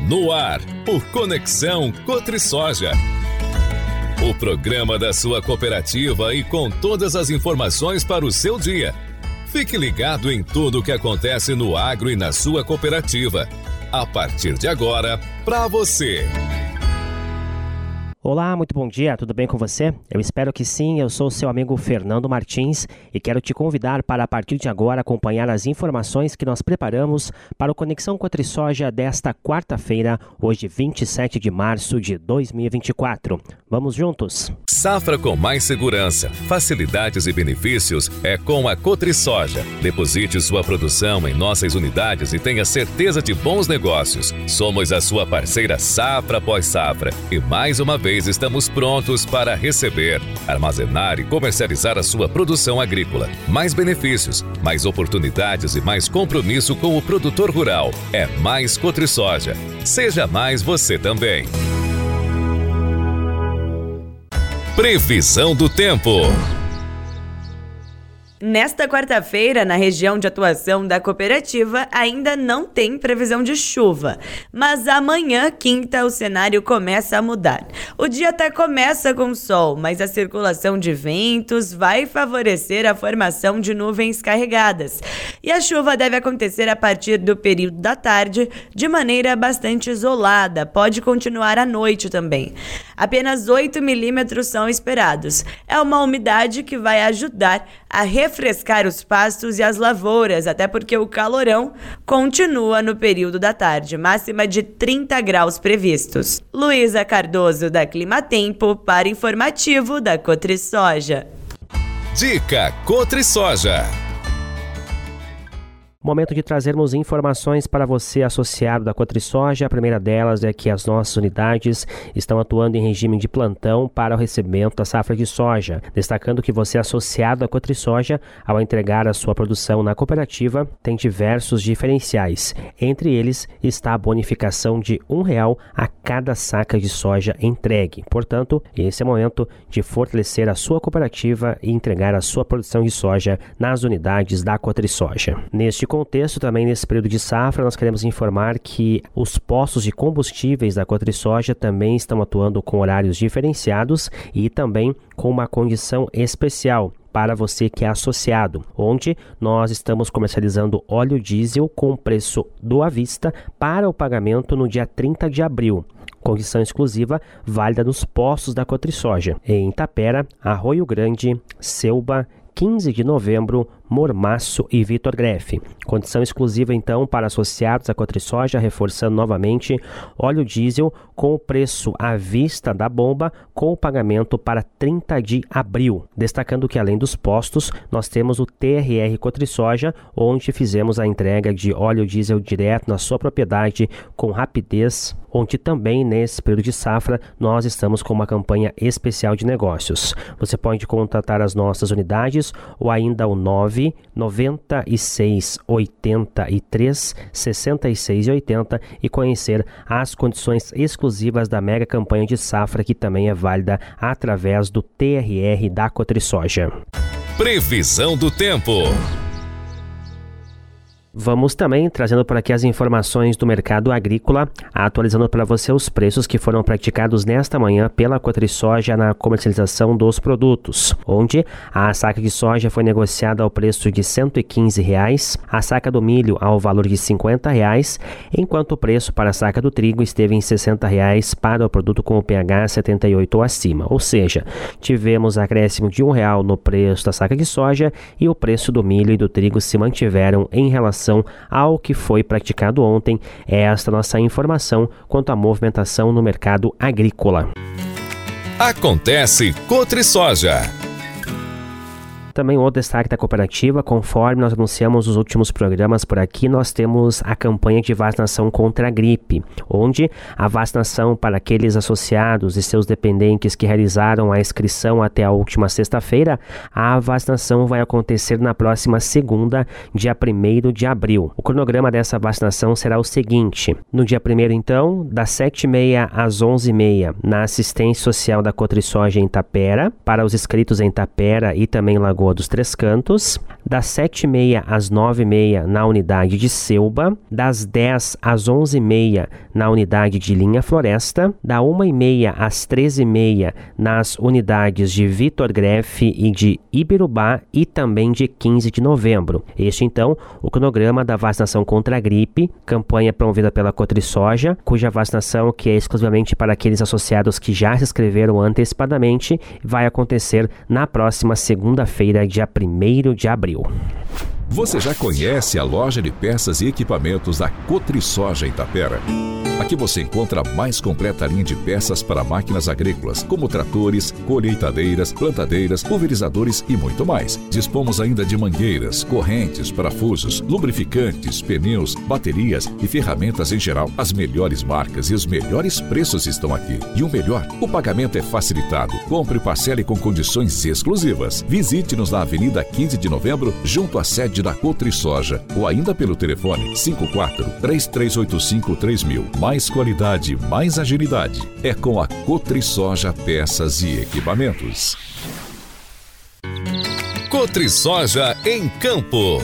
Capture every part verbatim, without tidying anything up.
No ar, o Conexão CotriSoja. O programa da sua cooperativa e com todas as informações para o seu dia. Fique ligado em tudo o que acontece no agro e na sua cooperativa. A partir de agora, para você. Olá, muito bom dia, tudo bem com você? Eu espero que sim, eu sou o seu amigo Fernando Martins e quero te convidar para a partir de agora acompanhar as informações que nós preparamos para o Conexão CotriSoja desta quarta-feira, hoje vinte e sete de março de dois mil e vinte e quatro. Vamos juntos? Safra com mais segurança, facilidades e benefícios é com a CotriSoja. Deposite sua produção em nossas unidades e tenha certeza de bons negócios. Somos a sua parceira safra após safra e mais uma vez estamos prontos para receber, armazenar e comercializar a sua produção agrícola. Mais benefícios, mais oportunidades e mais compromisso com o produtor rural. É mais CotriSoja. Seja mais você também. Previsão do tempo. Nesta quarta-feira, na região de atuação da cooperativa, ainda não tem previsão de chuva. Mas amanhã, quinta, o cenário começa a mudar. O dia até começa com sol, mas a circulação de ventos vai favorecer a formação de nuvens carregadas. E a chuva deve acontecer a partir do período da tarde, de maneira bastante isolada. Pode continuar à noite também. Apenas oito milímetros são esperados. É uma umidade que vai ajudar a refrescar os pastos e as lavouras, até porque o calorão continua no período da tarde, máxima de trinta graus previstos. Luísa Cardoso, da Climatempo, para informativo da CotriSoja. Dica CotriSoja. Momento de trazermos informações para você associado da CotriSoja. A primeira delas é que as nossas unidades estão atuando em regime de plantão para o recebimento da safra de soja, destacando que você associado à CotriSoja, ao entregar a sua produção na cooperativa, tem diversos diferenciais. Entre eles está a bonificação de um real a cada saca de soja entregue. Portanto, esse é o momento de fortalecer a sua cooperativa e entregar a sua produção de soja nas unidades da CotriSoja. Neste contexto, também nesse período de safra, nós queremos informar que os postos de combustíveis da CotriSoja também estão atuando com horários diferenciados e também com uma condição especial para você que é associado, onde nós estamos comercializando óleo diesel com preço do à vista para o pagamento no dia trinta de abril. Condição exclusiva válida nos postos da CotriSoja, em Itapera, Arroio Grande, Selba, quinze de novembro, Mormaço e Vitor Grefe. Condição exclusiva então para associados à CotriSoja, reforçando novamente óleo diesel com o preço à vista da bomba com o pagamento para trinta de abril. Destacando que além dos postos, nós temos o T R R CotriSoja, onde fizemos a entrega de óleo diesel direto na sua propriedade com rapidez, onde também nesse período de safra nós estamos com uma campanha especial de negócios. Você pode contatar as nossas unidades ou ainda o nove noventa e seis, oitenta e três, sessenta e seis e oitenta e conhecer as condições exclusivas da mega campanha de safra, que também é válida através do T R R da CotriSoja. Previsão do tempo. Vamos também trazendo por aqui as informações do mercado agrícola, atualizando para você os preços que foram praticados nesta manhã pela CotriSoja na comercialização dos produtos, onde a saca de soja foi negociada ao preço de cento e quinze reais, a saca do milho ao valor de cinquenta reais, enquanto o preço para a saca do trigo esteve em sessenta reais para o produto com o pH setenta e oito ou acima, ou seja, tivemos acréscimo de um real no preço da saca de soja e o preço do milho e do trigo se mantiveram em relação ao que foi praticado ontem. É esta nossa informação quanto à movimentação no mercado agrícola. Acontece CotriSoja. Também outro destaque da cooperativa, conforme nós anunciamos nos últimos programas por aqui, nós temos a campanha de vacinação contra a gripe, onde a vacinação para aqueles associados e seus dependentes que realizaram a inscrição até a última sexta-feira, a vacinação vai acontecer na próxima segunda, dia primeiro de abril. O cronograma dessa vacinação será o seguinte: no dia primeiro, então, das sete e meia às onze e meia, na assistência social da CotriSoja em Itapera, para os inscritos em Itapera e também Lagoa Lagoa dos Três Cantos, das sete e meia às nove e meia na unidade de Selba, das dez às onze e meia na unidade de Linha Floresta, da uma e meia às treze e meia nas unidades de Vitor Greff e de Ibirubá e também de quinze de novembro. Este, então, o cronograma da vacinação contra a gripe, campanha promovida pela Cotrisoja, cuja vacinação, que é exclusivamente para aqueles associados que já se inscreveram antecipadamente, vai acontecer na próxima segunda-feira, dia primeiro de abril. Você já conhece a loja de peças e equipamentos da Cotrisoja em Tapera? Aqui você encontra a mais completa linha de peças para máquinas agrícolas, como tratores, colheitadeiras, plantadeiras, pulverizadores e muito mais. Dispomos ainda de mangueiras, correntes, parafusos, lubrificantes, pneus, baterias e ferramentas em geral. As melhores marcas e os melhores preços estão aqui. E o melhor, o pagamento é facilitado. Compre e parcele com condições exclusivas. Visite-nos na Avenida quinze de novembro, junto à sede da Cotrisoja, ou ainda pelo telefone cinco quatro, três três oito cinco, três mil. Mais qualidade, mais agilidade. É com a Cotrisoja Peças e Equipamentos. Cotrisoja em Campo.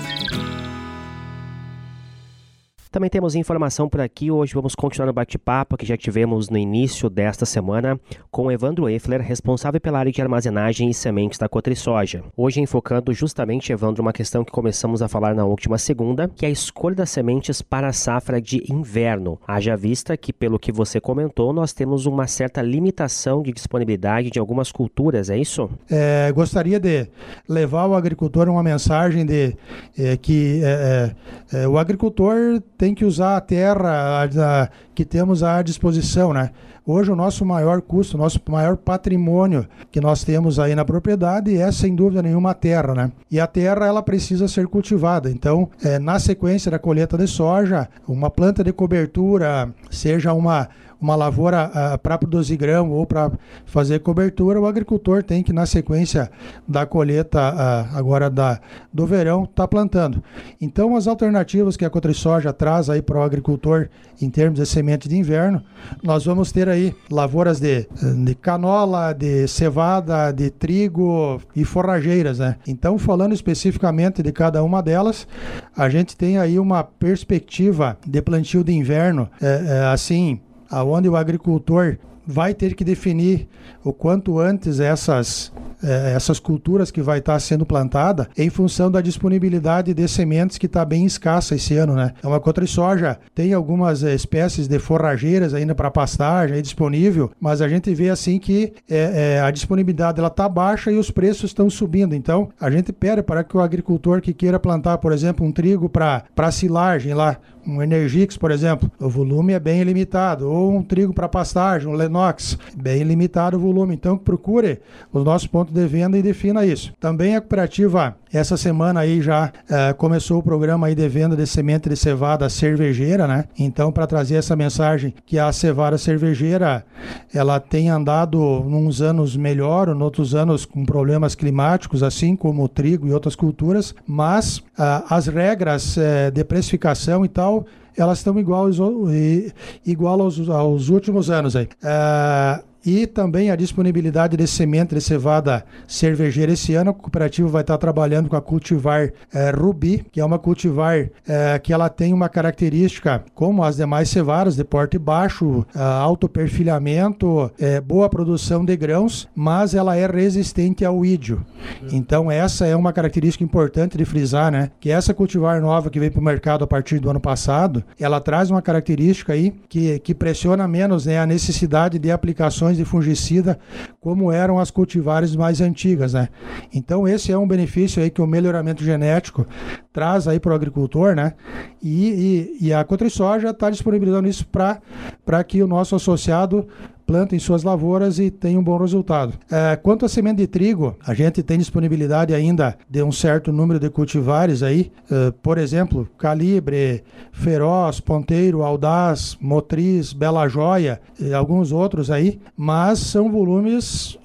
Também temos informação por aqui. Hoje vamos continuar no bate-papo que já tivemos no início desta semana com o Evandro Effler, responsável pela área de armazenagem e sementes da Cotrisoja. Hoje enfocando justamente, Evandro, uma questão que começamos a falar na última segunda, que é a escolha das sementes para a safra de inverno. Haja vista que, pelo que você comentou, nós temos uma certa limitação de disponibilidade de algumas culturas, é isso? É, gostaria de levar ao agricultor uma mensagem de é, que é, é, o agricultor tem que usar a terra a, a, que temos à disposição, né? Hoje o nosso maior custo, o nosso maior patrimônio que nós temos aí na propriedade é, sem dúvida nenhuma, a terra, né? E a terra, ela precisa ser cultivada. Então, é, na sequência da colheita de soja, uma planta de cobertura, seja uma uma lavoura uh, para produzir grão ou para fazer cobertura, o agricultor tem que, na sequência da colheita uh, agora da, do verão, estar tá plantando. Então, as alternativas que a Cotrisoja traz aí para o agricultor em termos de semente de inverno, nós vamos ter aí lavouras de, de canola, de cevada, de trigo e forrageiras, né? Então, falando especificamente de cada uma delas, a gente tem aí uma perspectiva de plantio de inverno, é, é, assim, aonde o agricultor vai ter que definir o quanto antes essas, eh, essas culturas que vai estar sendo plantada em função da disponibilidade de sementes que está bem escassa esse ano, né? Então a Cotrisoja tem algumas eh, espécies de forrageiras ainda para pastagem aí disponível, mas a gente vê assim que eh, eh, a disponibilidade ela está baixa e os preços estão subindo. Então a gente pede para que o agricultor que queira plantar, por exemplo, um trigo para para silagem lá, um Energix, por exemplo, o volume é bem limitado, ou um trigo para pastagem, um Lenox, bem limitado o volume. Então procure os nossos pontos de venda e defina isso. Também a cooperativa, essa semana aí já eh, começou o programa aí de venda de semente de cevada cervejeira, né? Então, para trazer essa mensagem que a cevada cervejeira, ela tem andado uns anos melhor, em outros anos com problemas climáticos, assim como o trigo e outras culturas, mas ah, as regras eh, de precificação e tal, elas estão igual aos, igual aos, aos últimos anos aí. Uh, e também a disponibilidade de semente de cevada cervejeira. Esse ano a cooperativa vai estar trabalhando com a cultivar eh, Rubi, que é uma cultivar eh, que ela tem uma característica como as demais cevadas, de porte baixo, eh, alto perfilhamento, eh, boa produção de grãos, mas ela é resistente ao ídio. Então essa é uma característica importante de frisar, né? Que essa cultivar nova que veio para o mercado a partir do ano passado, ela traz uma característica aí que, que pressiona menos, né, a necessidade de aplicações de fungicida como eram as cultivares mais antigas, né? Então esse é um benefício aí que o melhoramento genético traz aí para o agricultor, né? E, e, e a Cotrisoja está disponibilizando isso para para que o nosso associado plante em suas lavouras e tenha um bom resultado. É, quanto à semente de trigo, a gente tem disponibilidade ainda de um certo número de cultivares aí, uh, por exemplo, Calibre, Feroz, Ponteiro, Audaz, Motriz, Bela Joia e alguns outros aí, mas são volumes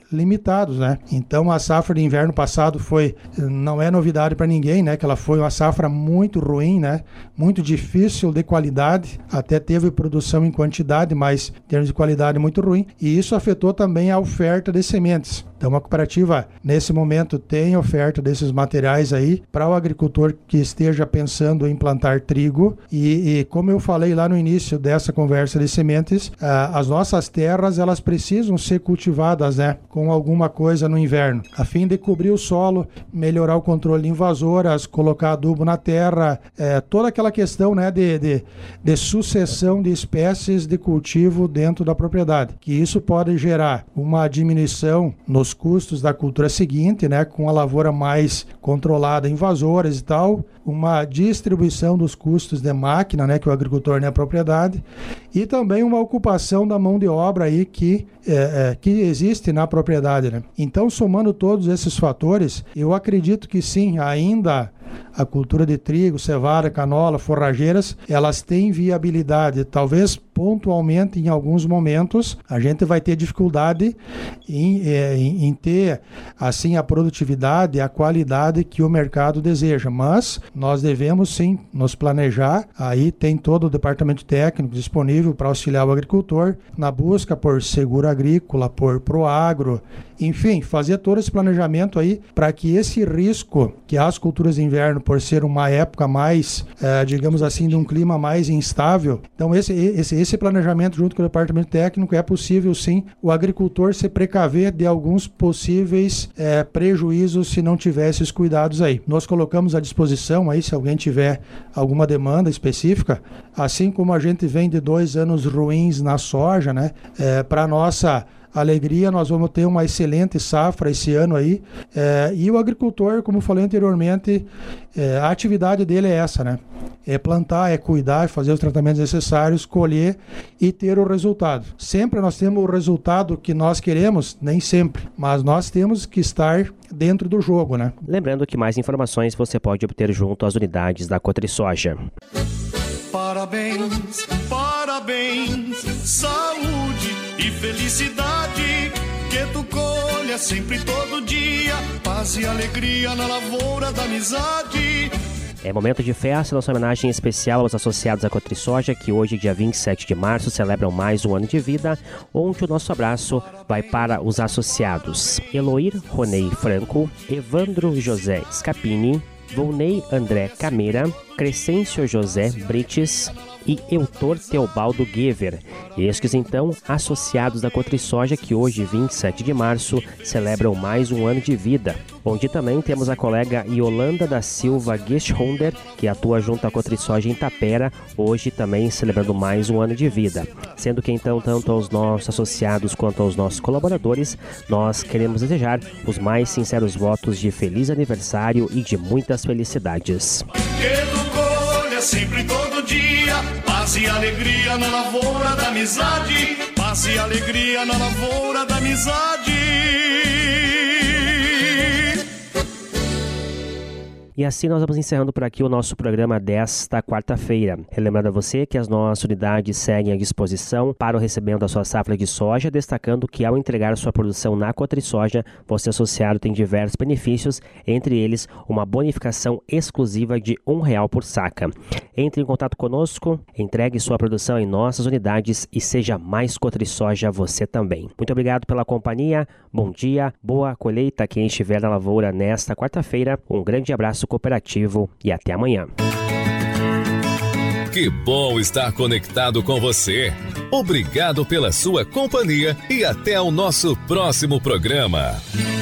limitados, né? Então a safra de inverno passado foi, não é novidade para ninguém, né? Que ela foi uma safra muito ruim, né? Muito difícil de qualidade, até teve produção em quantidade, mas em termos de qualidade muito ruim, e isso afetou também a oferta de sementes. Então a cooperativa, nesse momento, tem oferta desses materiais aí para o agricultor que esteja pensando em plantar trigo. E, e como eu falei lá no início dessa conversa de sementes, ah, as nossas terras, elas precisam ser cultivadas, né, com alguma coisa no inverno, a fim de cobrir o solo, melhorar o controle de invasoras, colocar adubo na terra, eh, toda aquela questão, né, de, de, de sucessão de espécies de cultivo dentro da propriedade, que isso pode gerar uma diminuição nos custos da cultura seguinte, né, com a lavoura mais controlada, invasoras e tal, uma distribuição dos custos de máquina, né, que o agricultor tem a propriedade, e também uma ocupação da mão de obra aí que, é, é, que existe na propriedade, né? Então, somando todos esses fatores, eu acredito que sim, ainda a cultura de trigo, cevada, canola, forrageiras, elas têm viabilidade. Talvez pontualmente, em alguns momentos, a gente vai ter dificuldade em, em, em ter assim a produtividade, a qualidade que o mercado deseja. Mas nós devemos sim nos planejar. Aí tem todo o departamento técnico disponível para auxiliar o agricultor na busca por seguro agrícola, por Proagro, enfim, fazer todo esse planejamento aí para que esse risco que as culturas de inverno, por ser uma época mais, eh, digamos assim, de um clima mais instável, então esse, esse, esse planejamento junto com o departamento técnico é possível sim o agricultor se precaver de alguns possíveis eh, prejuízos se não tiver esses cuidados aí. Nós colocamos à disposição aí, se alguém tiver alguma demanda específica, assim como a gente vem de dois anos ruins na soja, né, eh, para nossa alegria, nós vamos ter uma excelente safra esse ano aí, é, e o agricultor, como falei anteriormente, é, a atividade dele é essa, né? É plantar, é cuidar, é fazer os tratamentos necessários, colher e ter o resultado. Sempre nós temos o resultado que nós queremos, nem sempre, mas nós temos que estar dentro do jogo, né? Lembrando que mais informações você pode obter junto às unidades da Cotrisoja. Parabéns, parabéns, saúde e felicidade, que tu colha sempre todo dia, paz e alegria na lavoura da amizade. É momento de festa, nossa homenagem especial aos associados à Cotrisoja, que hoje, dia vinte e sete de março, celebram mais um ano de vida, onde o nosso abraço vai para os associados Eloir Ronei Franco, Evandro José Scapini, Volney André Cameira, Crescêncio José Brites e Eutor Teobaldo Gever. Estes, então, associados da Cotrisoja, que hoje, vinte e sete de março, celebram mais um ano de vida, onde também temos a colega Yolanda da Silva Gesthonder, que atua junto à Cotrisoja em Tapera, hoje também celebrando mais um ano de vida. Sendo que, então, tanto aos nossos associados quanto aos nossos colaboradores, nós queremos desejar os mais sinceros votos de feliz aniversário e de muitas felicidades. Sempre todo dia, paz e alegria na lavoura da amizade, paz e alegria na lavoura da amizade. E assim nós vamos encerrando por aqui o nosso programa desta quarta-feira. Relembrando a você que as nossas unidades seguem à disposição para o recebimento da sua safra de soja, destacando que ao entregar sua produção na Cotrisoja, você associado tem diversos benefícios, entre eles uma bonificação exclusiva de um real por saca. Entre em contato conosco, entregue sua produção em nossas unidades e seja mais Cotrisoja você também. Muito obrigado pela companhia, bom dia, boa colheita a quem estiver na lavoura nesta quarta-feira. Um grande abraço cooperativo e até amanhã. Que bom estar conectado com você. Obrigado pela sua companhia e até o nosso próximo programa.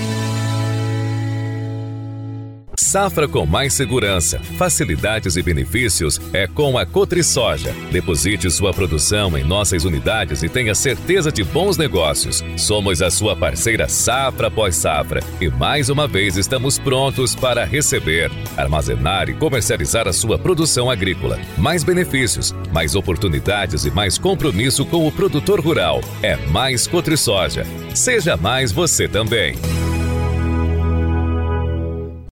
Safra com mais segurança, facilidades e benefícios é com a Cotrisoja. Deposite sua produção em nossas unidades e tenha certeza de bons negócios. Somos a sua parceira safra após safra e mais uma vez estamos prontos para receber, armazenar e comercializar a sua produção agrícola. Mais benefícios, mais oportunidades e mais compromisso com o produtor rural. É mais Cotrisoja. Seja mais você também.